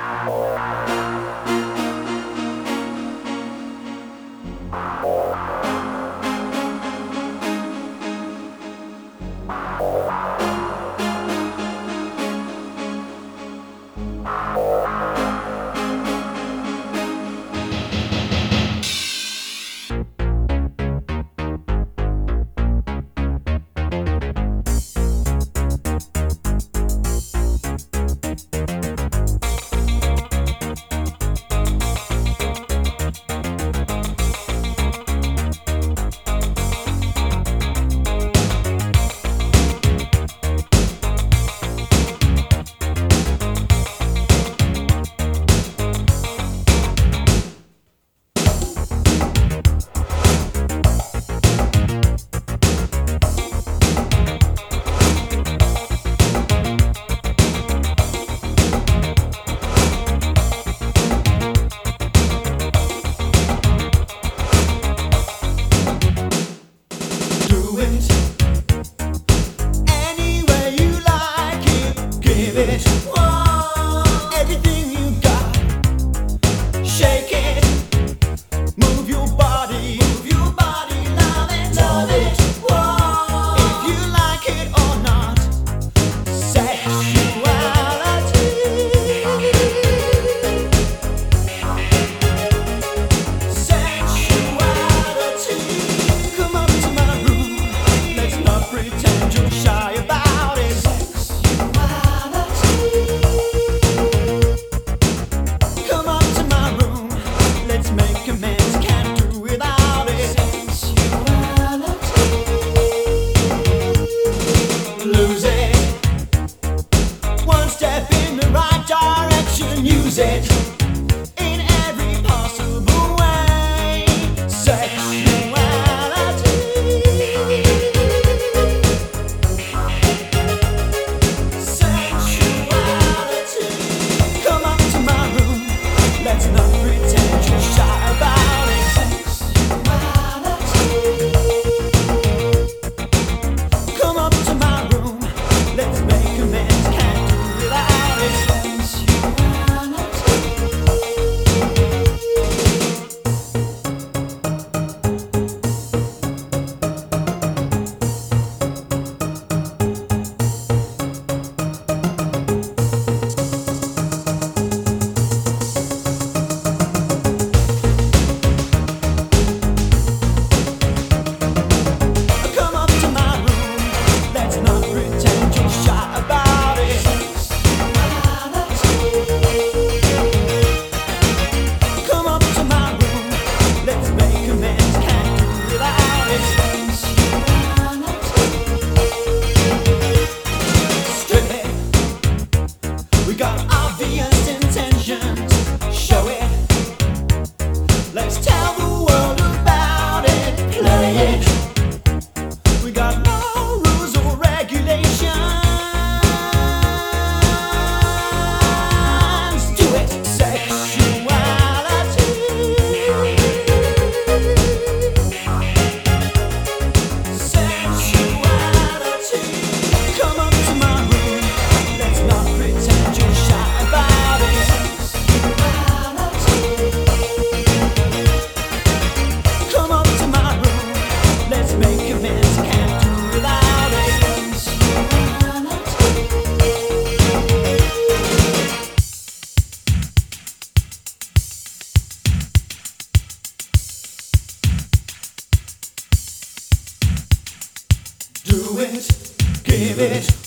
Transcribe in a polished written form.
Everything you got, shake it, move your body, love it, whoa. If you like it or not, sexuality. Come up to my room, let's not pretend you're shy about it. Come up to my room, let's make amends, can't do without it. Lose it, one step in the right direction, use it in every possible way. Sexuality. Come up to my room, let's not pretend you're shy about it. Come up to my room, let's make amends, can't do without it. Come up to my room, let's not pretend you're shy about it. Come up to my room, let's make amends, can't do without it. Strip it, we got obvious intentions, show it. Let's tell the world about it, play it. We got no rules or regulations. Do it, sexuality. Come up to my room, let's not pretend you're shy about it. Come up to my room, let's make amends, can't do without it. Do it, give it,